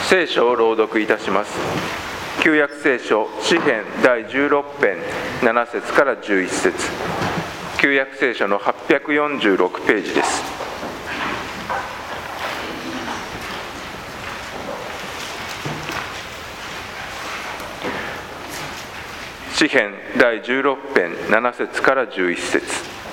聖書を朗読いたします。旧約聖書詩編第16編7節から11節、旧約聖書の846ページです。詩編第16編7節から11節。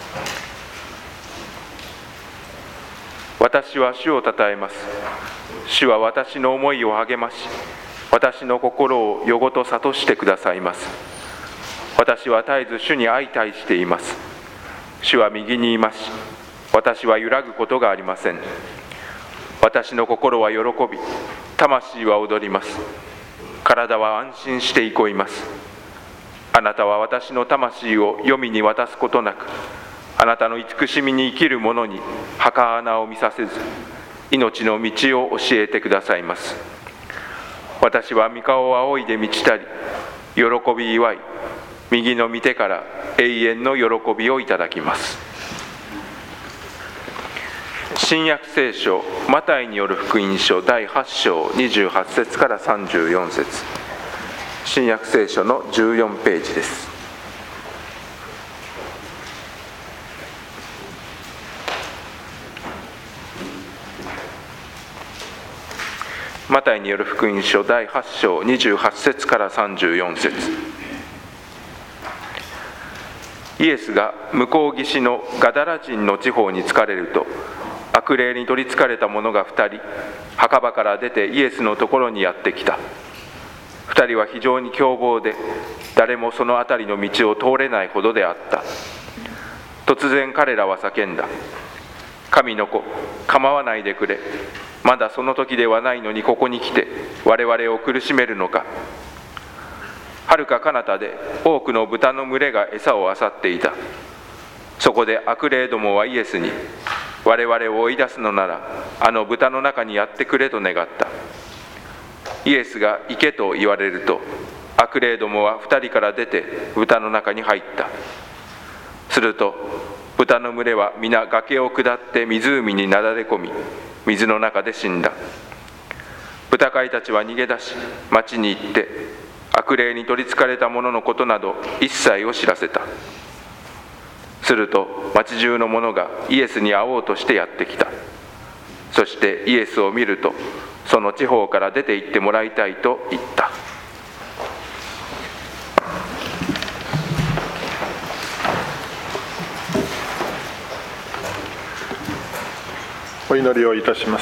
私は主をたたえます。主は私の思いを励まし、私の心を夜ごと諭してくださいます。私は絶えず主に相対しています。主は右にいますし、私は揺らぐことがありません。私の心は喜び、魂は踊ります。体は安心して憩います。あなたは私の魂を黄泉に渡すことなく、あなたの慈しみに生きる者に墓穴を見させず、命の道を教えてくださいます。私は御顔を仰いで満ちたり、喜び祝い、右の御手から永遠の喜びをいただきます。新約聖書マタイによる福音書第8章28節から34節、新約聖書の14ページです。マタイによる福音書第8章28節から34節。イエスが向こう岸のガダラ人の地方に着かれると、悪霊に取りつかれた者が2人、墓場から出てイエスのところにやってきた。2人は非常に凶暴で、誰もその辺りの道を通れないほどであった。突然彼らは叫んだ。神の子、構わないでくれ。まだその時ではないのにここに来て我々を苦しめるのか。はるか彼方で多くの豚の群れが餌を漁っていた。そこで悪霊どもはイエスに、我々を追い出すのならあの豚の中にやってくれと願った。イエスが行けと言われると、悪霊どもは2人から出て豚の中に入った。すると豚の群れは皆崖を下って湖になだれ込み、水の中で死んだ。豚飼いたちは逃げ出し、町に行って悪霊に取りつかれた者のことなど一切を知らせた。すると町中の者がイエスに会おうとしてやってきた。そしてイエスを見ると、その地方から出て行ってもらいたいと言った。 お祈りをいたします。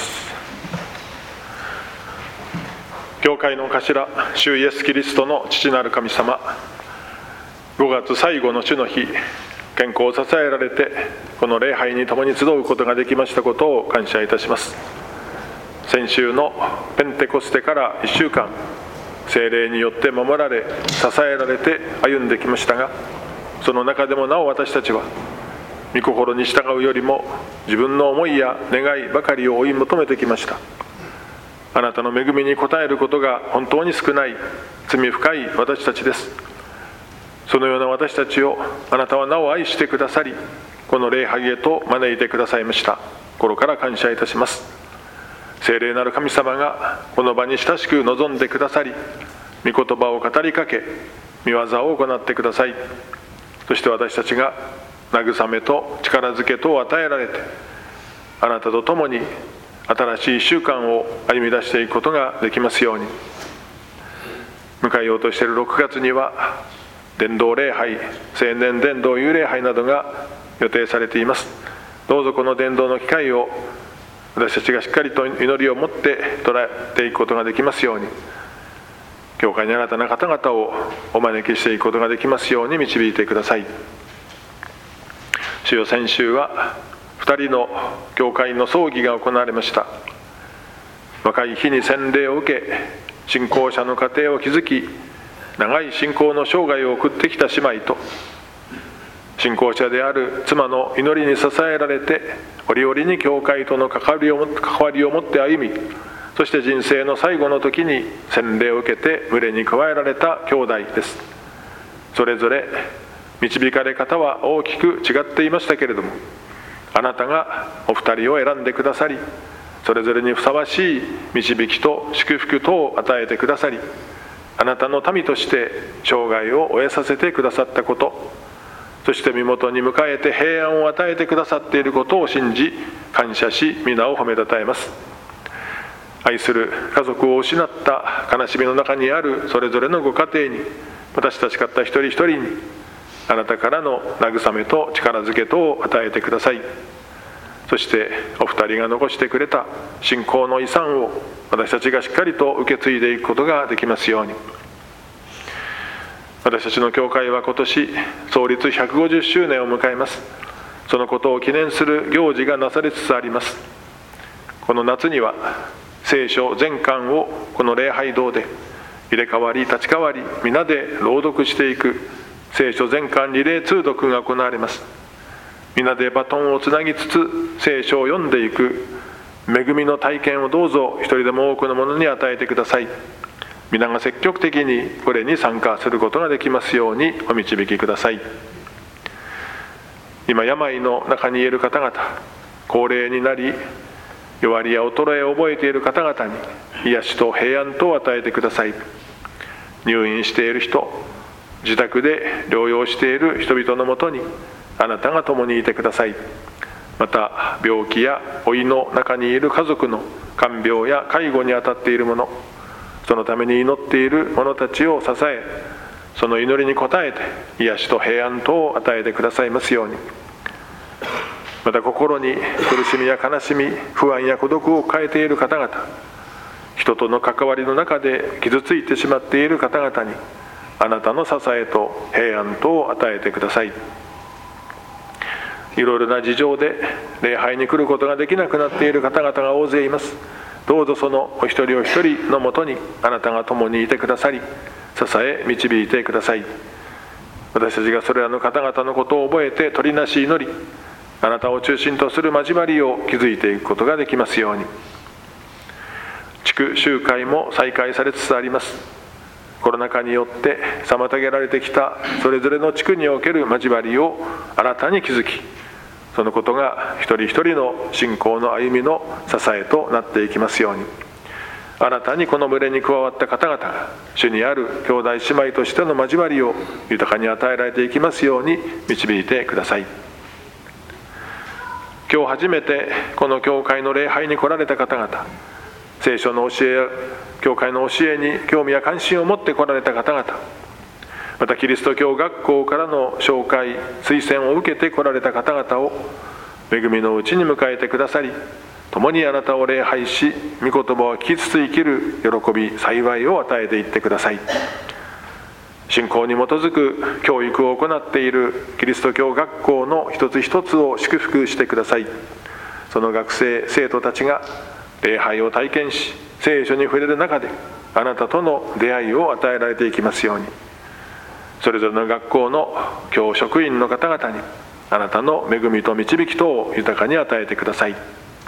教会の頭、主イエスキリストの父なる神様、5月最後の主の日、健康を支えられてこの礼拝に共に集うことができましたことを感謝いたします。先週のペンテコステから1週間、聖霊によって守られ支えられて歩んできましたが、その中でもなお私たちは御心に従うよりも自分の思いや願いばかりを追い求めてきました。あなたの恵みに応えることが本当に少ない罪深い私たちです。そのような私たちをあなたはなお愛してくださり、この礼拝へと招いてくださいました。心から感謝いたします。聖霊なる神様がこの場に親しく臨んでくださり、御言葉を語りかけ、御業を行ってください。そして私たちが慰めと力づけとを与えられて、あなたと共に新しい1週間を歩み出していくことができますように。迎えようとしている6月には伝道礼拝、青年伝道幽礼拝などが予定されています。どうぞこの伝道の機会を私たちがしっかりと祈りを持って捉えていくことができますように、教会に新たな方々をお招きしていくことができますように導いてください。主よ、先週は2人の教会の葬儀が行われました。若い日に洗礼を受け、信仰者の家庭を築き、長い信仰の生涯を送ってきた姉妹と、信仰者である妻の祈りに支えられて、折々に教会との関わりを持って歩み、そして人生の最後の時に洗礼を受けて群れに加えられた兄弟です。それぞれ導かれ方は大きく違っていましたけれども、あなたがお二人を選んでくださり、 それぞれにふさわしい導きと祝福とを与えてくださり、あなたの民として生涯を終えさせてくださったこと、そして身元に迎えて平安を与えてくださっていることを信じ、感謝し皆を褒めたたえます。愛する家族を失った悲しみの中にあるそれぞれのご家庭に、私たち方一人一人にあなたからの慰めと力づけとを与えてください。そしてお二人が残してくれた信仰の遺産を私たちがしっかりと受け継いでいくことができますように。私たちの教会は今年創立150周年を迎えます。そのことを記念する行事がなされつつあります。この夏には聖書全巻をこの礼拝堂で入れ替わり立ち替わり皆で朗読していく聖書全巻リレー通読が行われます。皆でバトンをつなぎつつ聖書を読んでいく恵みの体験をどうぞ一人でも多くの者に与えてください。皆が積極的にこれに参加することができますようにお導きください。今病の中にいる方々、高齢になり弱りや衰えを覚えている方々に癒しと平安と与えてください。入院している人、自宅で療養している人々のもとにあなたが共にいてください。また病気や老いの中にいる家族の看病や介護に当たっている者、そのために祈っている者たちを支え、その祈りに応えて癒しと平安とを与えてくださいますように。また心に苦しみや悲しみ、不安や孤独を抱えている方々、人との関わりの中で傷ついてしまっている方々にあなたの支えと平安とを与えてください。いろいろな事情で礼拝に来ることができなくなっている方々が大勢います。どうぞそのお一人お一人のもとにあなたが共にいてくださり、支え導いてください。私たちがそれらの方々のことを覚えて取りなし祈り、あなたを中心とする交わりを築いていくことができますように。地区集会も再開されつつあります。コロナ禍によって妨げられてきたそれぞれの地区における交わりを新たに築き、そのことが一人一人の信仰の歩みの支えとなっていきますように。新たにこの群れに加わった方々が主にある兄弟姉妹としての交わりを豊かに与えられていきますように導いてください。今日初めてこの教会の礼拝に来られた方々、聖書の教えや教会の教えに興味や関心を持って来られた方々、またキリスト教学校からの紹介推薦を受けて来られた方々を恵みのうちに迎えてくださり、共にあなたを礼拝し、御言葉を聞きつつ生きる喜び幸いを与えていってください。信仰に基づく教育を行っているキリスト教学校の一つ一つを祝福してください。その学生生徒たちが礼拝を体験し、聖書に触れる中であなたとの出会いを与えられていきますように。それぞれの学校の教職員の方々にあなたの恵みと導きとを豊かに与えてください。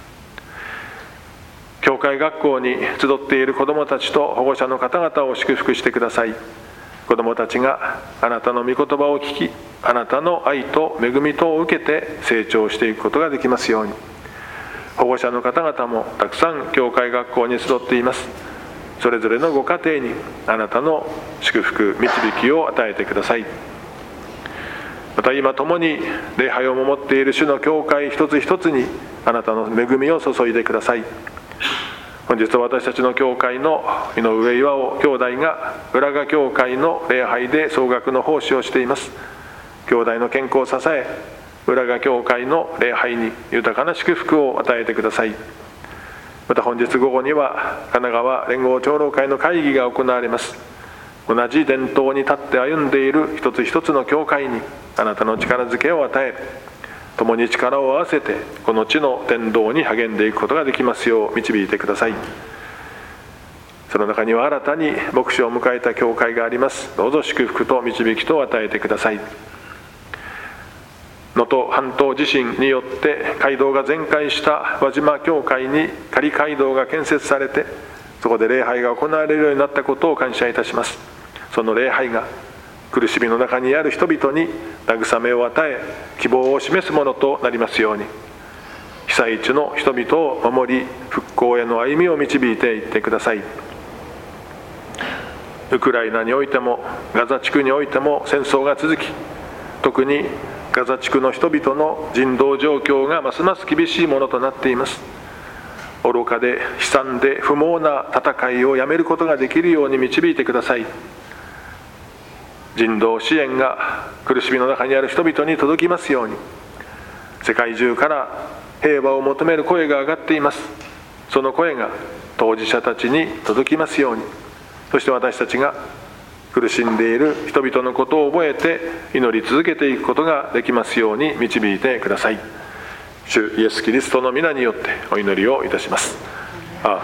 教会学校に集っている子どもたちと保護者の方々を祝福してください。子どもたちがあなたの御言葉を聞き、あなたの愛と恵みとを受けて成長していくことができますように。保護者の方々もたくさん教会学校に集っています。それぞれのご家庭にあなたの祝福導きを与えてください。また今共に礼拝を守っている主の教会一つ一つにあなたの恵みを注いでください。本日は私たちの教会の井上岩尾兄弟が浦賀教会の礼拝で総額の奉仕をしています。兄弟の健康を支え、浦賀教会の礼拝に豊かな祝福を与えてください。また本日午後には神奈川連合長老会の会議が行われます。同じ伝統に立って歩んでいる一つ一つの教会にあなたの力づけを与え、共に力を合わせてこの地の伝道に励んでいくことができますよう導いてください。その中には新たに牧師を迎えた教会があります。どうぞ祝福と導きと与えてください。能登半島地震によって街道が全壊した輪島教会に仮街道が建設されて、そこで礼拝が行われるようになったことを感謝いたします。その礼拝が苦しみの中にある人々に慰めを与え、希望を示すものとなりますように。 被災地の人々を守り、復興への歩みを導いていってください。ウクライナにおいてもガザ地区においても戦争が続き、特にガザ地区の人々の人道状況がますます厳しいものとなっています。愚かで悲惨で不毛な戦いをやめることができるように導いてください。人道支援が苦しみの中にある人々に届きますように。世界中から平和を求める声が上がっています。その声が当事者たちに届きますように。そして私たちが苦しんでいる人々のことを覚えて祈り続けていくことができますように導いてください。主イエス・キリストの皆によってお祈りをいたします。アーメ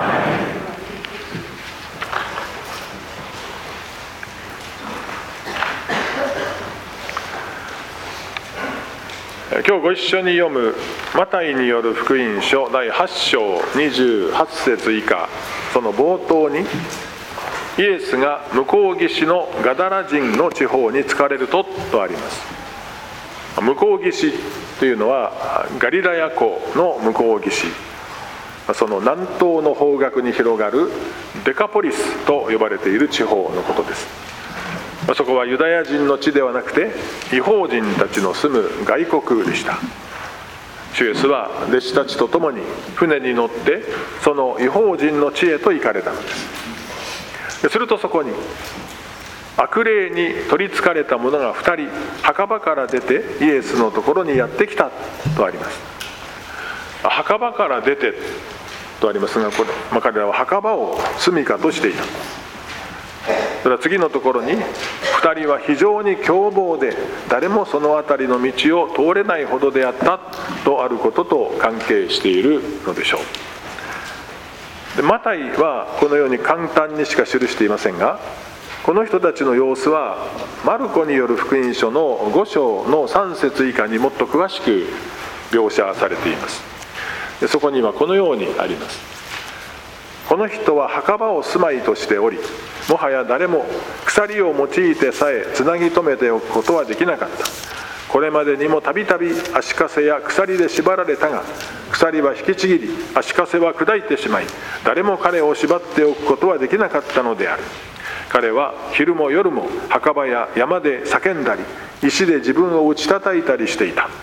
ン。今日ご一緒に読むマタイによる福音書第8章28節以下、その冒頭にイエスが向こう岸のガダラ人の地方に着かれるとあります。向こう岸というのはガリラヤ湖の向こう岸、その南東の方角に広がるデカポリスと呼ばれている地方のことです。そこはユダヤ人の地ではなくて異邦人たちの住む外国でした。主イエスは弟子たちと共に船に乗ってその異邦人の地へと行かれたのです。するとそこに悪霊に取りつかれた者が2人墓場から出てイエスのところにやってきたとあります。墓場から出てとありますが、彼らは墓場を住処としていた。それは次のところに2人は非常に凶暴で誰もその辺りの道を通れないほどであったとあることと関係しているのでしょう。でマタイはこのように簡単にしか記していませんが、この人たちの様子はマルコによる福音書の5章の3節以下にもっと詳しく描写されています。でそこにはこのようにあります。この人は墓場を住まいとしており、もはや誰も鎖を用いてさえつなぎ止めておくことはできなかった。これまでにもたびたび足かせや鎖で縛られたが、鎖は引きちぎり足かせは砕いてしまい、誰も彼を縛っておくことはできなかったのである。彼は昼も夜も墓場や山で叫んだり石で自分を打ち叩いたりしていた。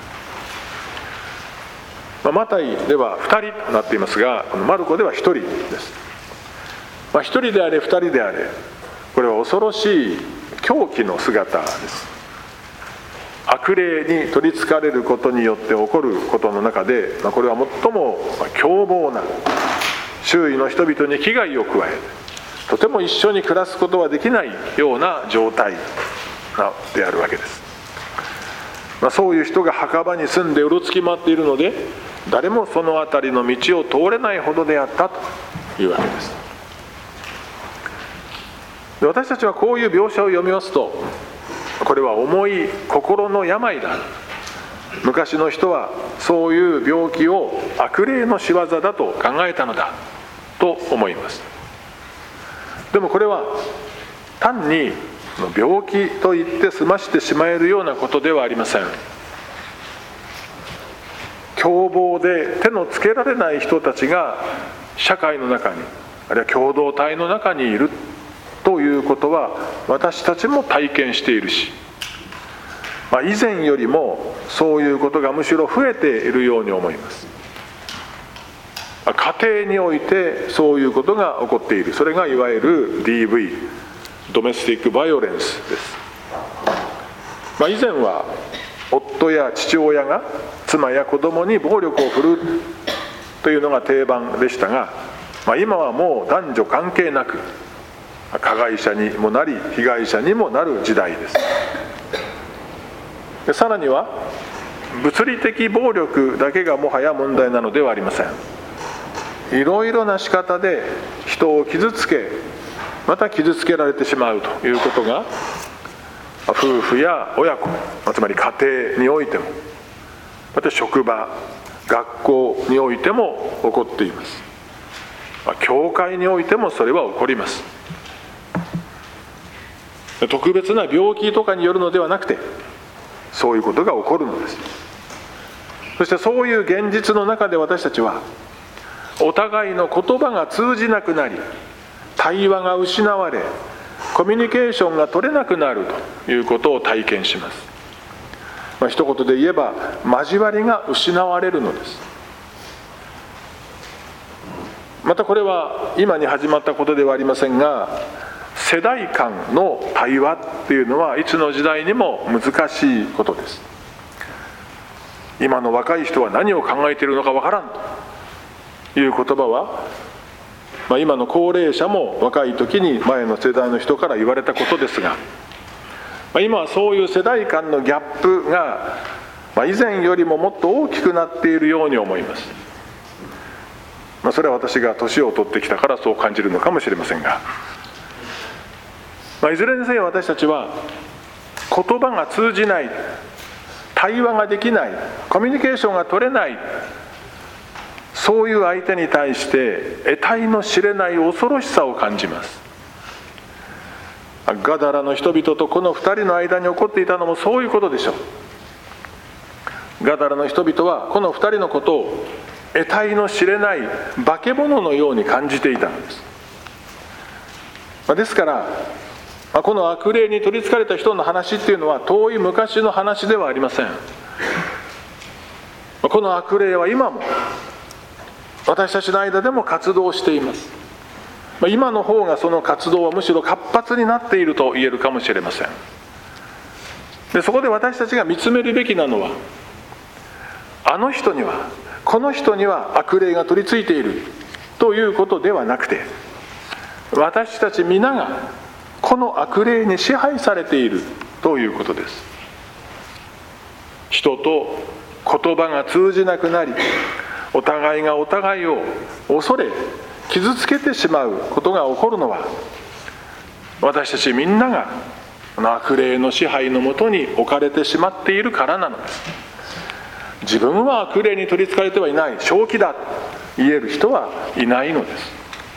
マタイでは2人となっていますが、このマルコでは1人です。1人であれ2人であれ、これは恐ろしい狂気の姿です。悪霊に取りつかれることによって起こることの中で、これは最も凶暴な、周囲の人々に危害を加え、とても一緒に暮らすことはできないような状態であるわけです。そういう人が墓場に住んでうろつき回っているので、誰もその辺りの道を通れないほどであったというわけです。で私たちはこういう描写を読みますと、これは重い心の病だ、昔の人はそういう病気を悪霊の仕業だと考えたのだと思います。でもこれは単に病気と言って済ましてしまえるようなことではありません。凶暴で手のつけられない人たちが社会の中に、あるいは共同体の中にいるということは私たちも体験しているし、以前よりもそういうことがむしろ増えているように思います。家庭においてそういうことが起こっている。それがいわゆる DV、ドメスティックバイオレンスです。以前は夫や父親が妻や子供に暴力を振るうというのが定番でしたが、今はもう男女関係なく加害者にもなり被害者にもなる時代です。でさらには物理的暴力だけがもはや問題なのではありません。いろいろな仕方で人を傷つけ、また傷つけられてしまうということが夫婦や親子、つまり家庭においても、また職場、学校においても起こっています。教会においてもそれは起こります。特別な病気とかによるのではなくて、そういうことが起こるのです。 そしてそういう現実の中で私たちはお互いの言葉が通じなくなり、対話が失われ、コミュニケーションが取れなくなるということを体験します。一言で言えば交わりが失われるのです。またこれは今に始まったことではありませんが、世代間の対話っていうのはいつの時代にも難しいことです。今の若い人は何を考えているのかわからんという言葉は、今の高齢者も若い時に前の世代の人から言われたことですが、今はそういう世代間のギャップが以前よりももっと大きくなっているように思います。それは私が年を取ってきたからそう感じるのかもしれませんが、いずれにせよ私たちは言葉が通じない、対話ができない、コミュニケーションが取れない、そういう相手に対して得体の知れない恐ろしさを感じます。ガダラの人々とこの2人の間に起こっていたのもそういうことでしょう。ガダラの人々はこの2人のことを得体の知れない化け物のように感じていたのです。ですからこの悪霊に取りつかれた人の話っていうのは遠い昔の話ではありません。この悪霊は今も私たちの間でも活動しています。今の方がその活動はむしろ活発になっていると言えるかもしれません。でそこで私たちが見つめるべきなのは、あの人にはこの人には悪霊が取り付いているということではなくて、私たち皆がこの悪霊に支配されているということです。人と言葉が通じなくなり、お互いがお互いを恐れ傷つけてしまうことが起こるのは、私たちみんながこの悪霊の支配のもとに置かれてしまっているからなのです。自分は悪霊に取りつかれてはいない、正気だと言える人はいないのです。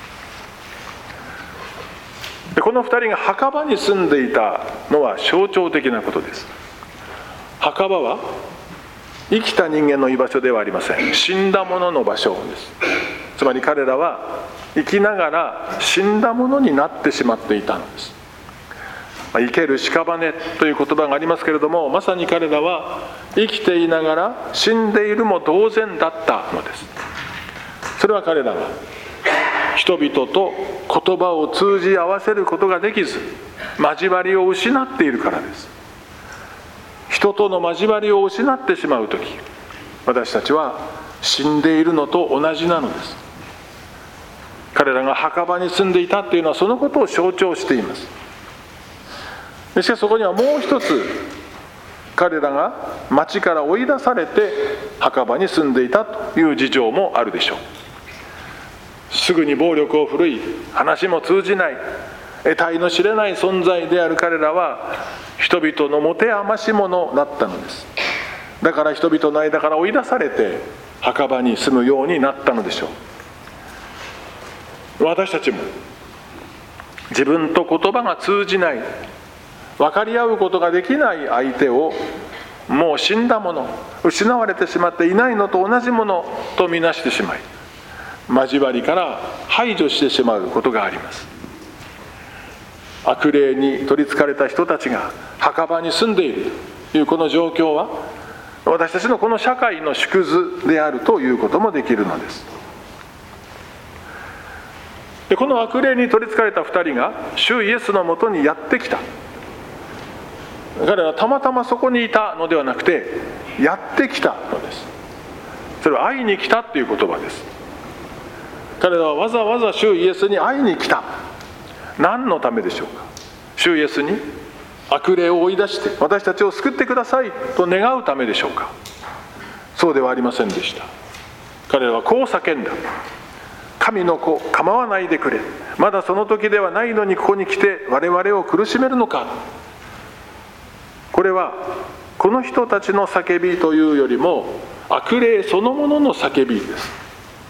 でこの2人が墓場に住んでいたのは象徴的なことです。墓場は生きた人間の居場所ではありません。死んだ者の場所です。つまり彼らは生きながら死んだ者になってしまっていたのです。生ける屍という言葉がありますけれども、まさに彼らは生きていながら死んでいるも同然だったのです。それは彼らは人々と言葉を通じ合わせることができず、交わりを失っているからです。人との交わりを失ってしまうとき、私たちは死んでいるのと同じなのです。彼らが墓場に住んでいたというのはそのことを象徴しています。しかしそこにはもう一つ、彼らが町から追い出されて墓場に住んでいたという事情もあるでしょう。すぐに暴力を振るい、話も通じない、得体の知れない存在である彼らは人々の持て余し者だったのです。だから人々の間から追い出されて墓場に住むようになったのでしょう。私たちも自分と言葉が通じない、分かり合うことができない相手をもう死んだもの、失われてしまっていないのと同じものとみなしてしまい、交わりから排除してしまうことがあります。悪霊に取りつかれた人たちが墓場に住んでいるというこの状況は、私たちのこの社会の縮図であるということもできるのです。でこの悪霊に取りつかれた2人が主イエスのもとにやってきた。彼らはたまたまそこにいたのではなくて、やってきたのです。それは会いに来たという言葉です。彼らはわざわざ主イエスに会いに来た。何のためでしょうか。主イエスに悪霊を追い出して私たちを救ってくださいと願うためでしょうか。そうではありませんでした。彼らはこう叫んだ。神の子、構わないでくれ。まだその時ではないのにここに来て我々を苦しめるのか。これはこの人たちの叫びというよりも悪霊そのものの叫びです。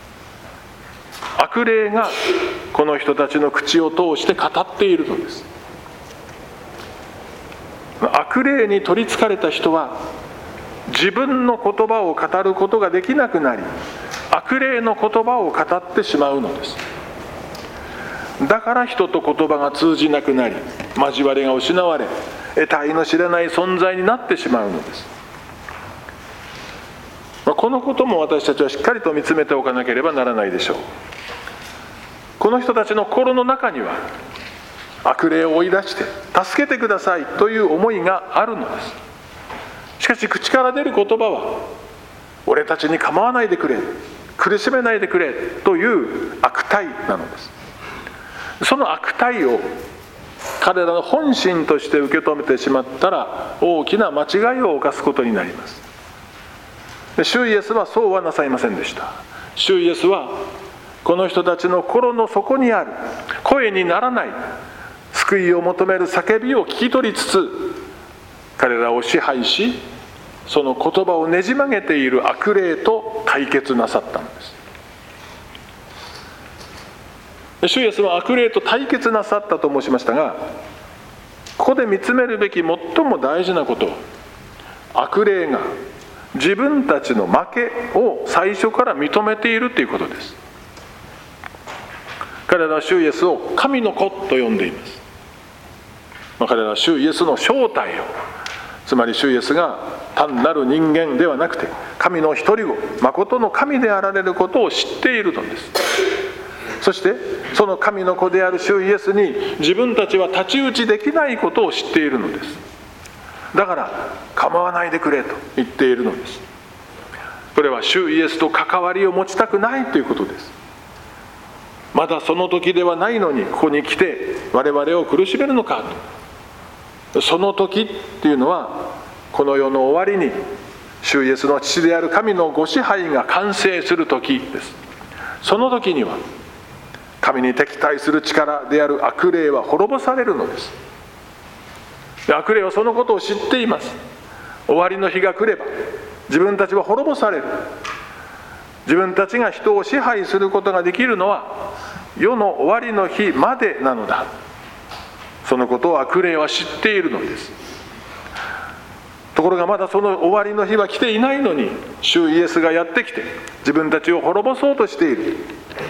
悪霊がこの人たちの口を通して語っているのです。悪霊に取りつかれた人は自分の言葉を語ることができなくなり、悪霊の言葉を語ってしまうのです。だから人と言葉が通じなくなり、交わりが失われ、得体の知れない存在になってしまうのです。このことも私たちはしっかりと見つめておかなければならないでしょう。この人たちの心の中には、悪霊を追い出して助けてくださいという思いがあるのです。しかし口から出る言葉は、俺たちに構わないでくれ、苦しめないでくれという悪態なのです。その悪態を彼らの本心として受け止めてしまったら、大きな間違いを犯すことになります。主イエスはそうはなさいませんでした。主イエスはこの人たちの心の底にある声にならない救いを求める叫びを聞き取りつつ、彼らを支配し、その言葉をねじ曲げている悪霊と対決なさったのです。主イエスは悪霊と対決なさったと申しましたが、ここで見つめるべき最も大事なことは、悪霊が自分たちの負けを最初から認めているということです。彼らは主イエスを神の子と呼んでいます。彼らは主イエスの正体を、つまり主イエスが単なる人間ではなくて神の一人子、誠の神であられることを知っているのです。そしてその神の子である主イエスに自分たちは太刀打ちできないことを知っているのです。だから構わないでくれと言っているのです。これは主イエスと関わりを持ちたくないということです。まだその時ではないのにここに来て我々を苦しめるのかと。その時っていうのは、この世の終わりに主イエスの父である神のご支配が完成する時です。その時には神に敵対する力である悪霊は滅ぼされるのです。悪霊はそのことを知っています。終わりの日が来れば自分たちは滅ぼされる。自分たちが人を支配することができるのは世の終わりの日までなのだ。そのことを悪霊は知っているのです。ところがまだその終わりの日は来ていないのに、主イエスがやってきて自分たちを滅ぼそうとしている。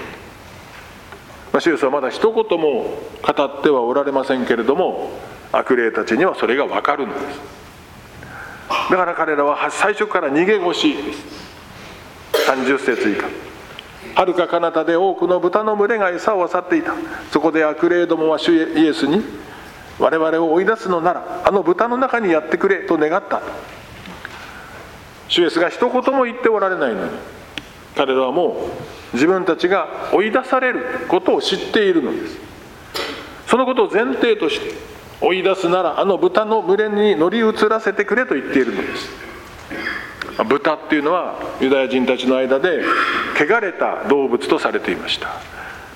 主イエスはまだ一言も語ってはおられませんけれども、悪霊たちにはそれが分かるのです。だから彼らは最初から逃げ腰です。30節以下、遥か彼方で多くの豚の群れが餌を漁っていた。そこで悪霊どもは主イエスに、我々を追い出すのならあの豚の中にやってくれと願った。主イエスが一言も言っておられないのに、彼らはもう自分たちが追い出されることを知っているのです。そのことを前提として、追い出すならあの豚の群れに乗り移らせてくれと言っているのです。豚っていうのはユダヤ人たちの間で汚れた動物とされていました。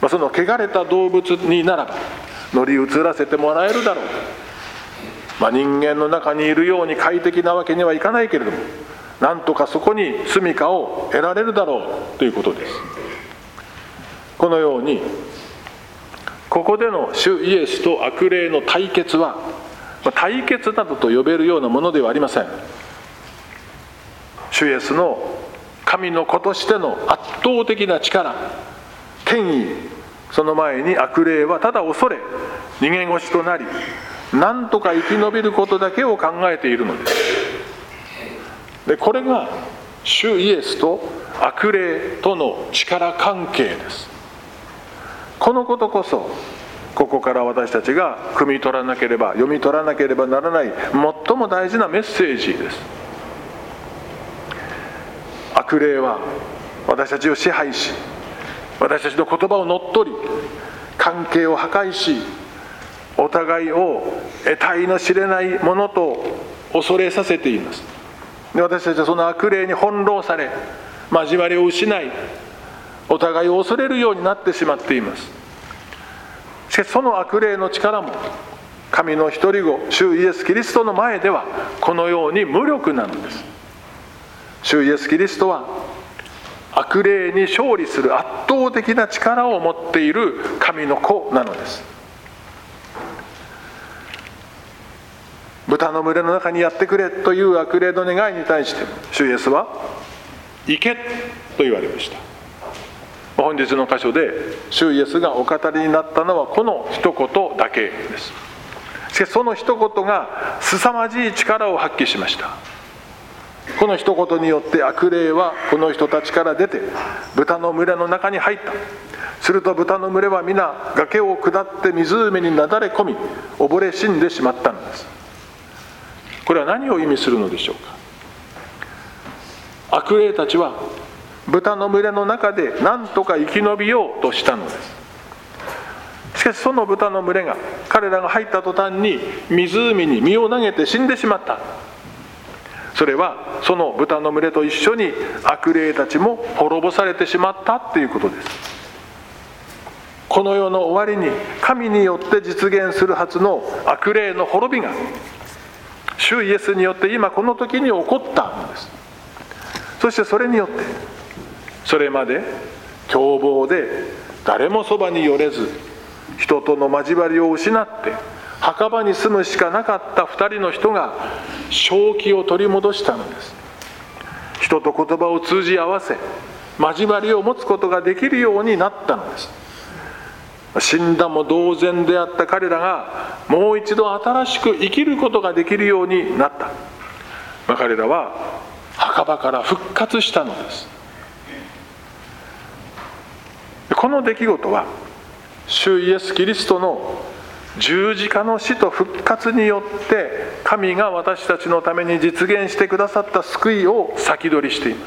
その汚れた動物にならば乗り移らせてもらえるだろう。人間の中にいるように快適なわけにはいかないけれども、なんとかそこに住処を得られるだろうということです。このようにここでの主イエスと悪霊の対決は、対決などと呼べるようなものではありません。主イエスの神の子としての圧倒的な力、権威、その前に悪霊はただ恐れ逃げ腰となり、なんとか生き延びることだけを考えているのです。でこれが主イエスと悪霊との力関係です。このことこそここから私たちが汲み取らなければ、読み取らなければならない最も大事なメッセージです。悪霊は私たちを支配し、私たちの言葉を乗っ取り、関係を破壊し、お互いを得体の知れないものと恐れさせています。で私たちはその悪霊に翻弄され、交わりを失い、お互いを恐れるようになってしまっています。しかしその悪霊の力も神の一人子主イエス・キリストの前ではこのように無力なのです。主イエス・キリストは悪霊に勝利する圧倒的な力を持っている神の子なのです。 豚の群れの中にやってくれという悪霊の願いに対して主イエスは行けと言われました。本日の箇所で主イエスがお語りになったのはこの一言だけです。しかしその一言が凄まじい力を発揮しました。この一言によって悪霊はこの人たちから出て豚の群れの中に入った。すると豚の群れは皆崖を下って湖になだれ込み溺れ死んでしまったのです。これは何を意味するのでしょうか。悪霊たちは豚の群れの中で何とか生き延びようとしたのです。しかしその豚の群れが彼らが入った途端に湖に身を投げて死んでしまった。それはその豚の群れと一緒に悪霊たちも滅ぼされてしまったということです。この世の終わりに神によって実現するはずの悪霊の滅びが主イエスによって今この時に起こったのです。そしてそれによってそれまで凶暴で誰もそばに寄れず人との交わりを失って墓場に住むしかなかった2人の人が正気を取り戻したのです。人と言葉を通じ合わせ交わりを持つことができるようになったのです。死んだも同然であった彼らがもう一度新しく生きることができるようになった。彼らは墓場から復活したのです。この出来事は主イエス・キリストの十字架の死と復活によって神が私たちのために実現してくださった救いを先取りしています。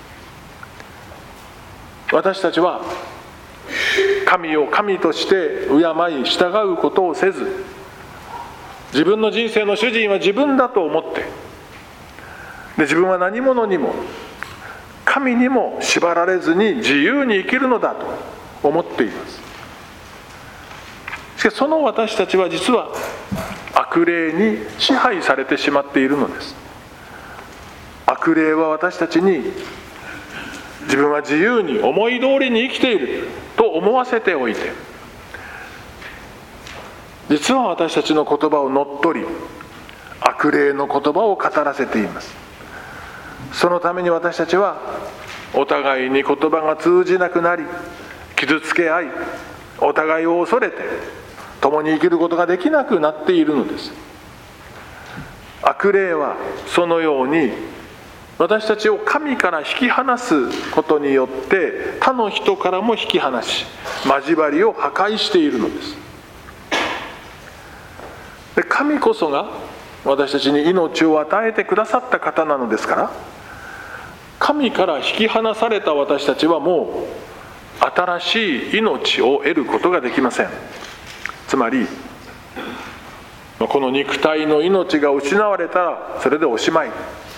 私たちは神を神として敬い従うことをせず、自分の人生の主人は自分だと思ってで自分は何者にも神にも縛られずに自由に生きるのだと思っています。しかしその私たちは実は悪霊に支配されてしまっているのです。悪霊は私たちに自分は自由に思い通りに生きていると思わせておいて、実は私たちの言葉を乗っ取り悪霊の言葉を語らせています。そのために私たちはお互いに言葉が通じなくなり傷つけ合いお互いを恐れて共に生きることができなくなっているのです。悪霊はそのように私たちを神から引き離すことによって他の人からも引き離し交わりを破壊しているのです。で神こそが私たちに命を与えてくださった方なのですから、神から引き離された私たちはもう新しい命を得ることができません。つまりこの肉体の命が失われたらそれでおしまい。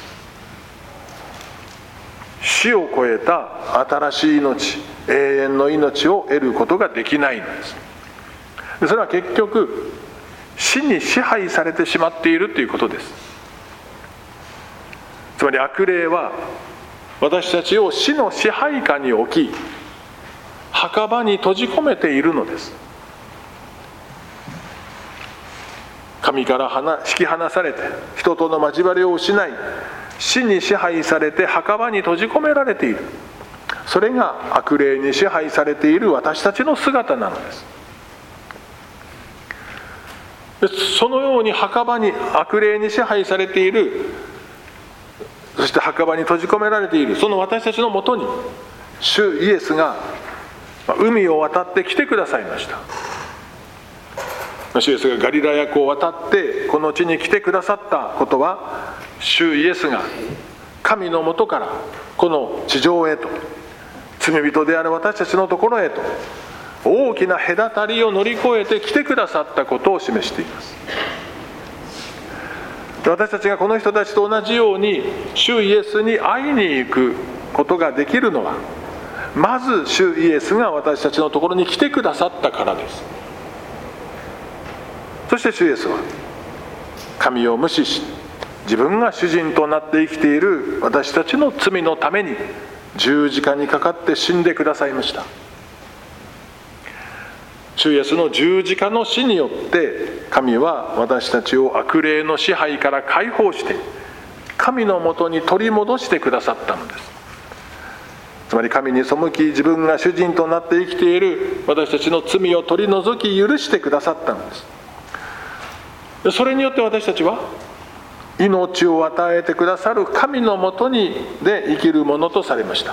死を超えた新しい命、永遠の命を得ることができないのです。でそれは結局死に支配されてしまっているということです。つまり悪霊は私たちを死の支配下に置き墓場に閉じ込めているのです。神から引き離されて人との交わりを失い死に支配されて墓場に閉じ込められている。それが悪霊に支配されている私たちの姿なのです。そのように墓場に悪霊に支配されている、そして墓場に閉じ込められているその私たちのもとに主イエスが海を渡って来てくださいました。主イエスがガリラヤ湖を渡ってこの地に来てくださったことは、主イエスが神のもとからこの地上へと罪人である私たちのところへと大きな隔たりを乗り越えて来てくださったことを示しています。私たちがこの人たちと同じように主イエスに会いに行くことができるのは、まず主イエスが私たちのところに来てくださったからです。そして主イエスは神を無視し自分が主人となって生きている私たちの罪のために十字架にかかって死んでくださいました。 主イエスの十字架の死によって神は私たちを悪霊の支配から解放して神のもとに取り戻してくださったのです。つまり神に背き自分が主人となって生きている私たちの罪を取り除き許してくださったのです。それによって私たちは命を与えてくださる神のもとにで生きるものとされました。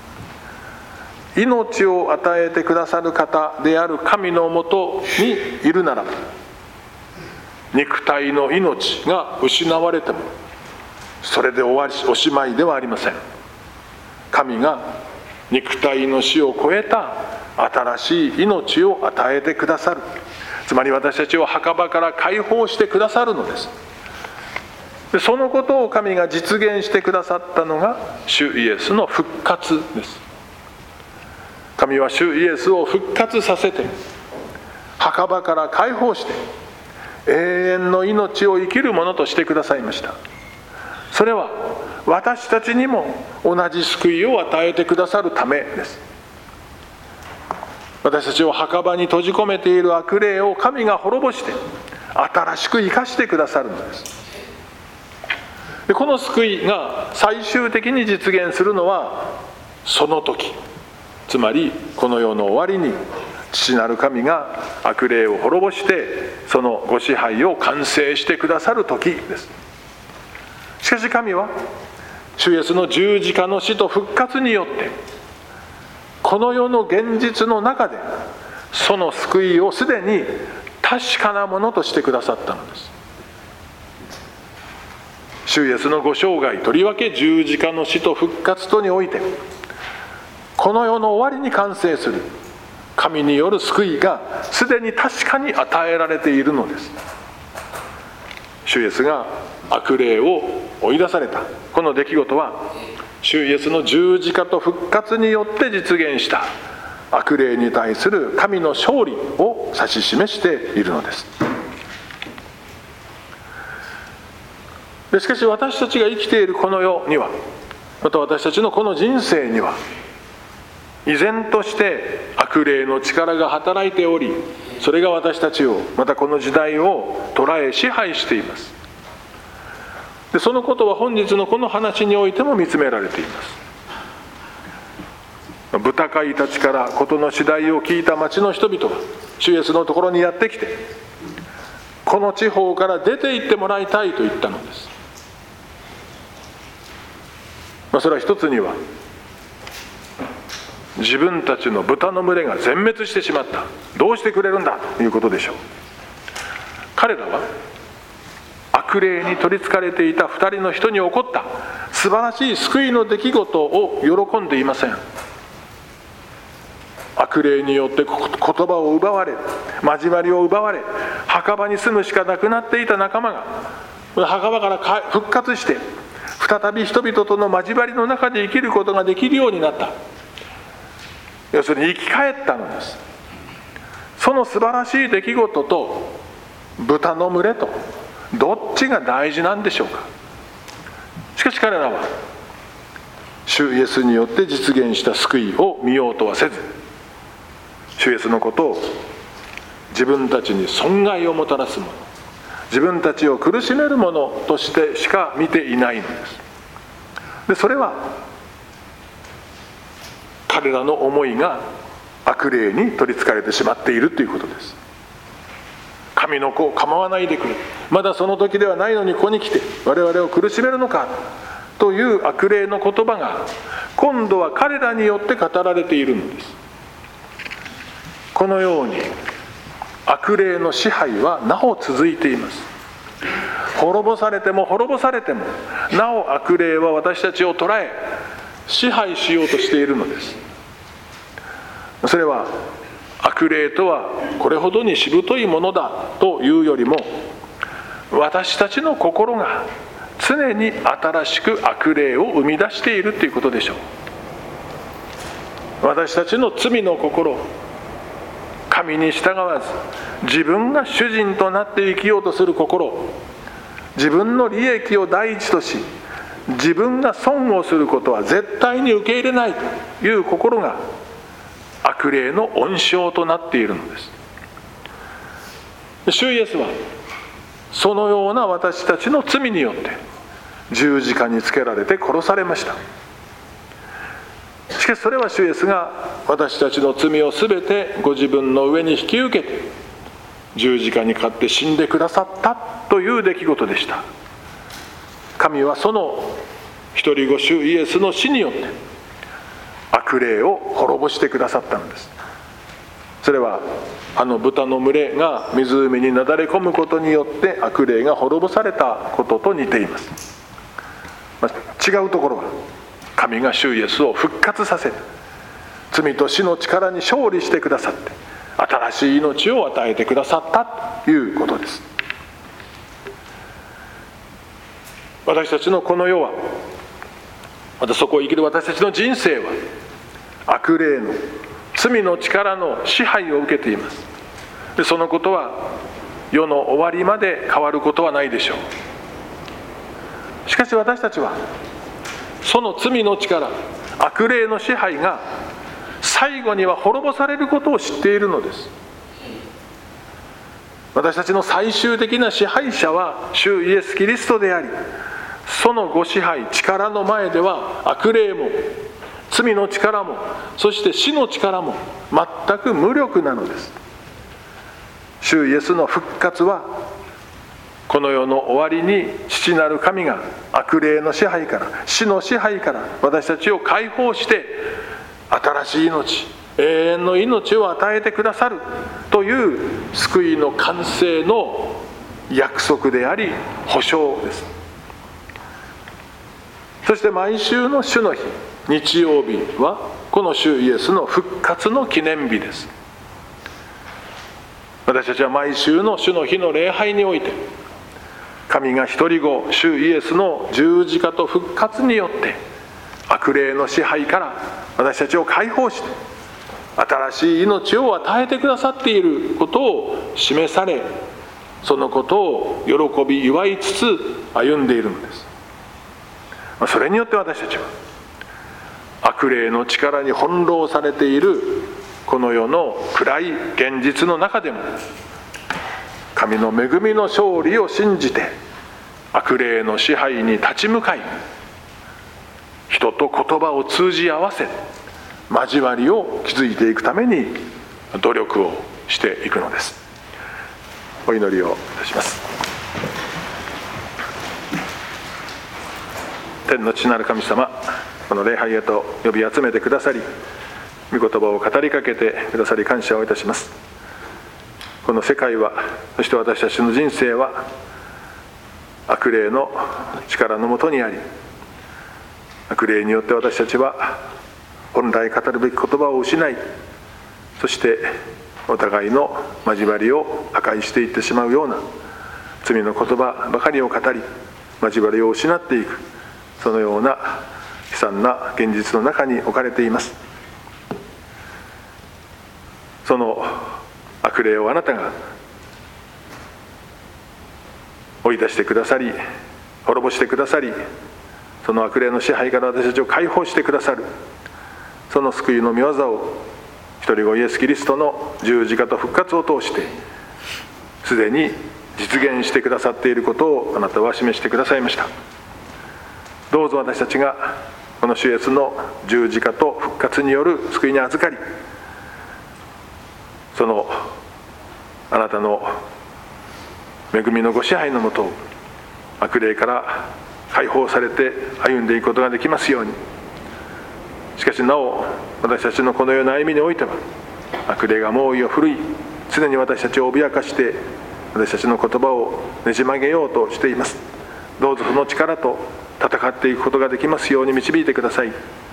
命を与えてくださる方である神のもとにいるならば、肉体の命が失われてもそれでおしまいではありません。神が肉体の死を超えた新しい命を与えてくださる、つまり私たちを墓場から解放してくださるのです。でそのことを神が実現してくださったのが主イエスの復活です。神は主イエスを復活させて墓場から解放して永遠の命を生きるものとしてくださいました。それは私たちにも同じ救いを与えてくださるためです。私たちを墓場に閉じ込めている悪霊を神が滅ぼして新しく生かしてくださるのです。でこの救いが最終的に実現するのはその時、つまりこの世の終わりに父なる神が悪霊を滅ぼしてそのご支配を完成してくださる時です。しかし神は主イエスの十字架の死と復活によってこの世の現実の中でその救いをすでに確かなものとしてくださったのです。主イエスのご生涯、とりわけ十字架の死と復活とにおいてこの世の終わりに完成する神による救いがすでに確かに与えられているのです。主イエスが悪霊を追い出されたこの出来事は主イエスの十字架と復活によって実現した悪霊に対する神の勝利を指し示しているのです。しかし私たちが生きているこの世には、また私たちのこの人生には依然として悪霊の力が働いており、それが私たちをまたこの時代を捉え支配しています。でそのことは本日のこの話においても見つめられています。豚飼いたちから事の次第を聞いた町の人々が主イエスのところにやってきて、この地方から出て行ってもらいたいと言ったのです。それは一つには自分たちの豚の群れが全滅してしまった、どうしてくれるんだということでしょう。彼らは悪霊に取りつかれていた2人の人に起こった素晴らしい救いの出来事を喜んでいません。悪霊によって言葉を奪われ、交わりを奪われ、墓場に住むしかなくなっていた仲間が墓場から復活して再び人々との交わりの中で生きることができるようになった。要するに生き返ったのです。その素晴らしい出来事と豚の群れとどっちが大事なんでしょうか。しかし彼らは主イエスによって実現した救いを見ようとはせず、主イエスのことを自分たちに損害をもたらすもの、自分たちを苦しめるものとしてしか見ていないのです。でそれは彼らの思いが悪霊に取りつかれてしまっているということです。神の子を構わないでくれ、まだその時ではないのにここに来て我々を苦しめるのかという悪霊の言葉が今度は彼らによって語られているのです。このように悪霊の支配はなお続いています。滅ぼされても滅ぼされてもなお悪霊は私たちを捉え支配しようとしているのです。それは悪霊とはこれほどにしぶといものだというよりも、私たちの心が常に新しく悪霊を生み出しているということでしょう。私たちの罪の心、神に従わず自分が主人となって生きようとする心、自分の利益を第一とし自分が損をすることは絶対に受け入れないという心が悪霊の温床となっているのです。主イエスはそのような私たちの罪によって十字架につけられて殺されました。しかしそれは主イエスが私たちの罪をすべてご自分の上に引き受けて十字架にかかって死んでくださったという出来事でした。神はその一人子主イエスの死によって悪霊を滅ぼしてくださったのです。それはあの豚の群れが湖になだれ込むことによって悪霊が滅ぼされたことと似ています。違うところは神が主イエスを復活させ罪と死の力に勝利してくださって新しい命を与えてくださったということです。私たちのこの世は、またそこを生きる私たちの人生は悪霊の罪の力の支配を受けています。でそのことは世の終わりまで変わることはないでしょう。しかし私たちはその罪の力、悪霊の支配が最後には滅ぼされることを知っているのです。私たちの最終的な支配者は主イエス・キリストであり、そのご支配、力の前では悪霊も罪の力もそして死の力も全く無力なのです。主イエスの復活はこの世の終わりに父なる神が悪霊の支配から死の支配から私たちを解放して新しい命、永遠の命を与えてくださるという救いの完成の約束であり保証です。そして毎週の主の日、日曜日はこの主イエスの復活の記念日です。私たちは毎週の主の日の礼拝において神が一人子主イエスの十字架と復活によって悪霊の支配から私たちを解放して新しい命を与えてくださっていることを示され、そのことを喜び祝いつつ歩んでいるのです。それによって私たちは悪霊の力に翻弄されているこの世の暗い現実の中でも神の恵みの勝利を信じて悪霊の支配に立ち向かい、人と言葉を通じ合わせ交わりを築いていくために努力をしていくのです。お祈りをいたします。天の父なる神様、この礼拝へと呼び集めてくださり、御言葉を語りかけてくださり感謝をいたします。この世界は、そして私たちの人生は悪霊の力のもとにあり、悪霊によって私たちは本来語るべき言葉を失い、そしてお互いの交わりを破壊していってしまうような罪の言葉ばかりを語り、交わりを失っていく、そのような悲惨な現実の中に置かれています。その悪霊をあなたが追い出してくださり、滅ぼしてくださり、その悪霊の支配から私たちを解放してくださる、その救いの御業を一人子イエス・キリストの十字架と復活を通してすでに実現してくださっていることをあなたは示してくださいました。どうぞ私たちがこの主イエスの十字架と復活による救いに預かり、そのあなたの恵みのご支配のもと悪霊から解放されて歩んでいくことができますように。しかしなお私たちのこのような歩みにおいては悪霊が猛威を振るい、常に私たちを脅かして私たちの言葉をねじ曲げようとしています。どうぞその力と戦っていくことができますように導いてください。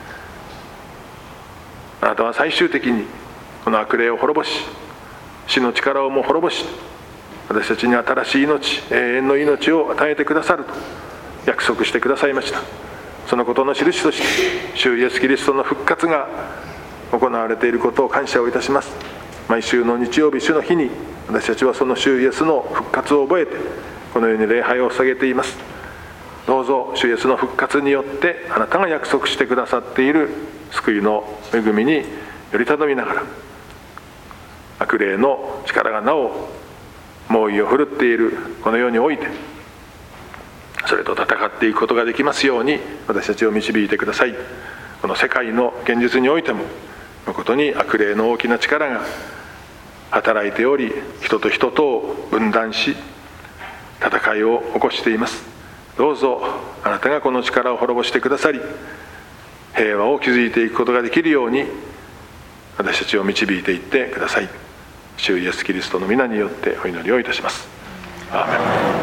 あなたは最終的にこの悪霊を滅ぼし、死の力をも滅ぼし、私たちに新しい命、永遠の命を与えてくださると約束してくださいました。そのことの印として主イエス・キリストの復活が行われていることを感謝をいたします。毎週の日曜日主の日に私たちはその主イエスの復活を覚えてこのように礼拝を捧げています。どうぞ主イエスの復活によってあなたが約束してくださっている救いの恵みにより頼みながら、悪霊の力がなお猛威を振るっているこの世において、それと戦っていくことができますように私たちを導いてください。この世界の現実においても誠に悪霊の大きな力が働いており、人と人とを分断し戦いを起こしています。どうぞあなたがこの力を滅ぼしてくださり、平和を築いていくことができるように私たちを導いていってください。主イエスキリストの皆によってお祈りをいたします。アーメン。